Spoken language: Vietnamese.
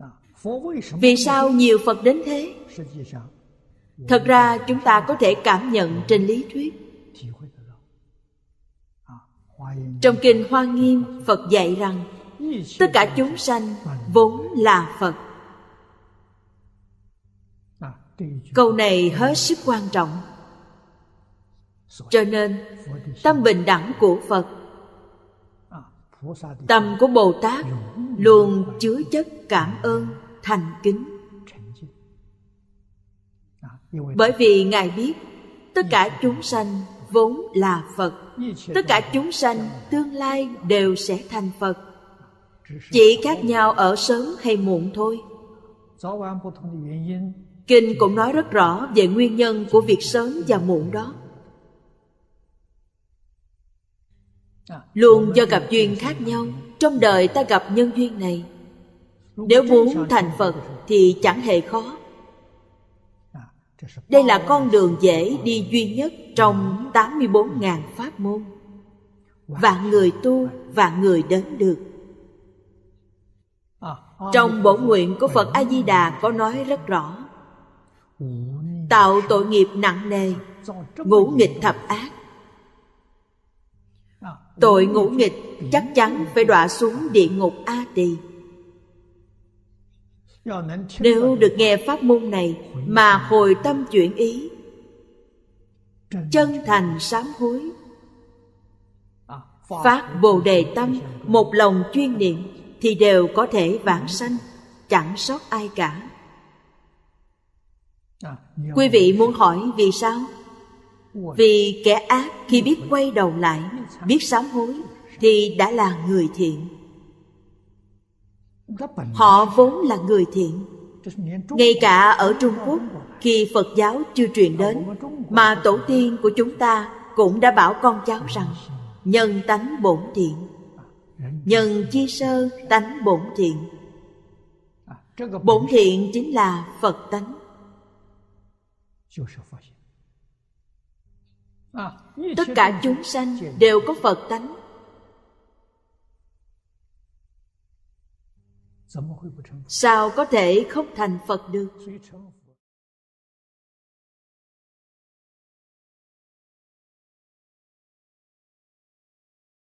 Vì sao nhiều Phật đến thế? Thật ra chúng ta có thể cảm nhận trên lý thuyết. Trong Kinh Hoa Nghiêm, Phật dạy rằng tất cả chúng sanh vốn là Phật. Câu này hết sức quan trọng. Cho nên tâm bình đẳng của Phật, tâm của Bồ Tát luôn chứa chất cảm ơn, thành kính. Bởi vì Ngài biết tất cả chúng sanh vốn là Phật. Tất cả chúng sanh tương lai đều sẽ thành Phật, chỉ khác nhau ở sớm hay muộn thôi. Kinh cũng nói rất rõ về nguyên nhân của việc sớm và muộn đó. Luôn do gặp duyên khác nhau. Trong đời ta gặp nhân duyên này, nếu muốn thành Phật thì chẳng hề khó. Đây là con đường dễ đi duy nhất trong 84.000 pháp môn. Vạn người tu, vạn người đến được. Trong bổn nguyện của Phật A-di-đà có nói rất rõ: tạo tội nghiệp nặng nề, ngũ nghịch thập ác. Tội ngũ nghịch chắc chắn phải đọa xuống địa ngục A Tỳ. Nếu được nghe pháp môn này mà hồi tâm chuyển ý, chân thành sám hối, phát Bồ Đề tâm, một lòng chuyên niệm, thì đều có thể vãng sanh, chẳng sót ai cả. Quý vị muốn hỏi vì sao? Vì kẻ ác khi biết quay đầu lại, biết sám hối, thì đã là người thiện. Họ vốn là người thiện. Ngay cả ở Trung Quốc, khi Phật giáo chưa truyền đến, mà tổ tiên của chúng ta cũng đã bảo con cháu rằng nhân tánh bổn thiện, nhân chi sơ tánh bổn thiện. Bổn thiện chính là Phật tánh. Tất cả chúng sanh đều có Phật tánh. Sao có thể không thành Phật được?